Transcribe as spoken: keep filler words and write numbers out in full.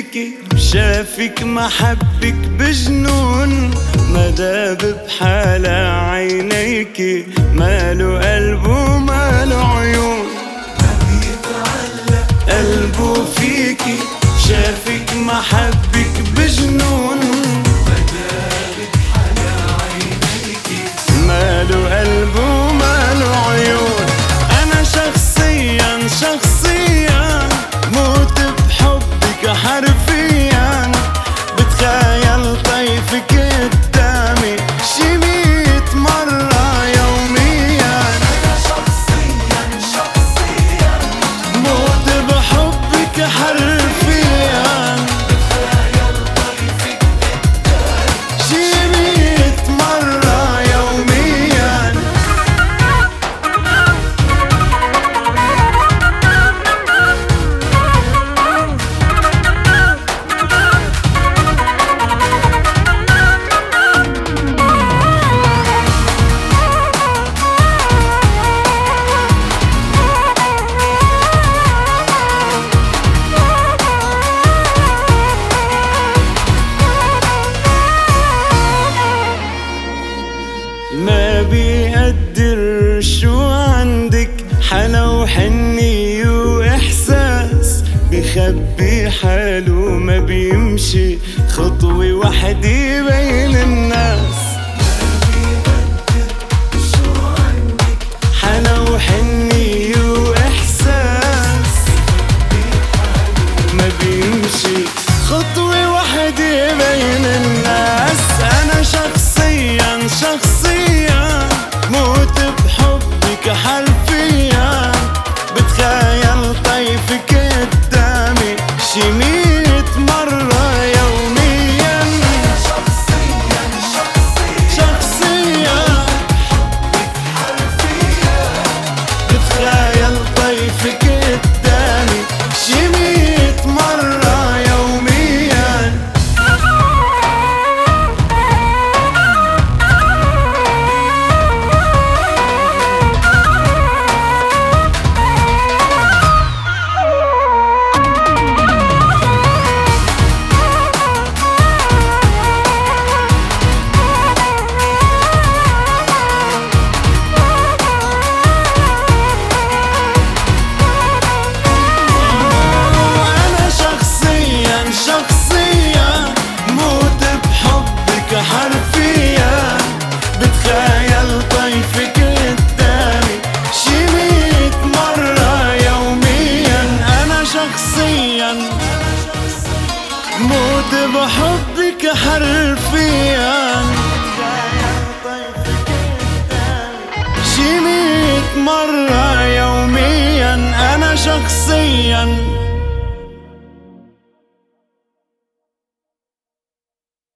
فيكي، شافك محبك بجنون، ما داب بحالة عينيكي، ماله قلب وماله عيون. ما بيتعلق قلبه فيكي، شافك محبك بجنون، ما داب بحالة عينيكي، ماله قلب وماله عيون. أنا شخصيا شخصيا موت بحبك حرفيا، بتخيل طيفك قدامي شي ميت مرة يوميا. أنا شخصيا شخصيا موت بحبك حرفيا، بتخيل طيفك قدامي شي ميت مرة يوميا. ما بيقدر شو عندك حلا وحنية وإحساس، بخبي حاله ما بيمشي خطوة وحدة بين الناس. شو عندك حلا وحنية وإحساس، ما بيمشي خطوة وحدة بين الناس. أنا شخصيا شخصيا موت بحبك حرفيا، بتخيل طيفك قدامي شي ميت مرة يوميا. شخصيا شخصيا شخصيا حرفيا بتخيل طيفك قدامي شي ميت مرة يوميا. أنا شخصيا شخصيا موت بحبك حرفيا، بتخيل طيفك قدامي شي ميت مرة يوميا. أنا شخصيا موت بحبك حرفيا، شي ميت مرة يوميا. أنا شخصيا